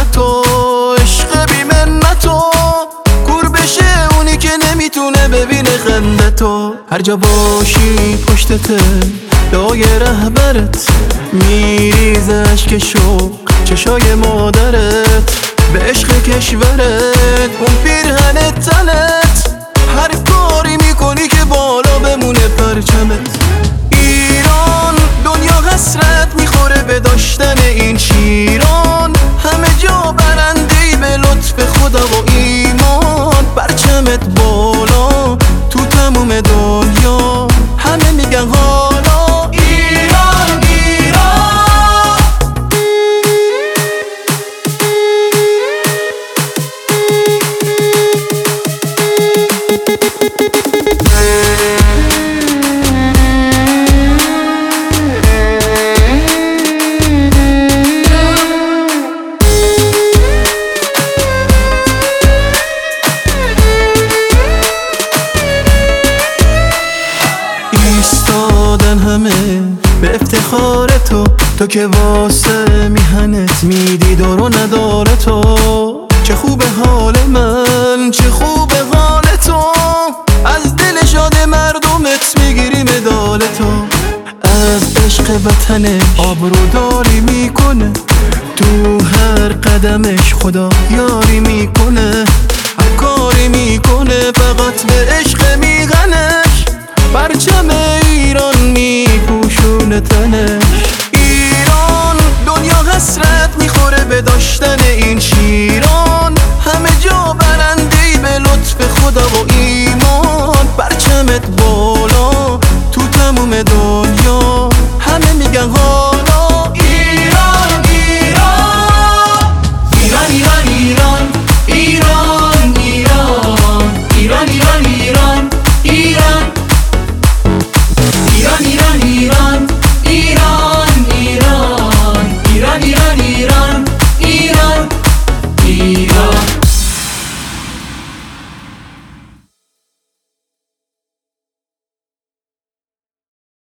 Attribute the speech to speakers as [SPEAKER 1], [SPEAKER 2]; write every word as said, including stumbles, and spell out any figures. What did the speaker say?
[SPEAKER 1] تو عشق بی منتو، کور بشه اونی که نمیتونه ببینه خنده تو. هر جا باشی پشتته لای رهبرت، میریز اشک شوق چشای مادرت، به عشق کشورت اون پیرهن تنت، هر کاری میکنی که بالا بمونه پرچمت. ایران دنیا حسرت میخوره به داشتن این شیران، همه جا برندهی به لطف خدا و ایمان. پرچمت بالا تو تموم دنیا، همه میگن حالا ایران ایران. ایستادن همه به افتخار تو، تو که واسه میهنت میدی دار و نداره تو. چه خوب حال من، چه خوب حال تو، از دل شاد مردمت میگیری مدال تو. از عشق وطنش آبروداری میکنه، تو هر قدمش خدا یاری میکنه، هر کاری میکنه فقط به عشق میغنش. پرچم ایران میپوشونه تنش. ایران دنیا حسرت میخوره به داشتن این شیران، همه جا برندهی به لطف خدا و ایمان. پرچمت بالا تو تموم دنیا، همه میگن حالا ایران ایران. ایران ایران ایران ایران ایران ایران ایران ایران ایران ایران ایران ایران ایران ایران ایران ایران ایران ایران ایران.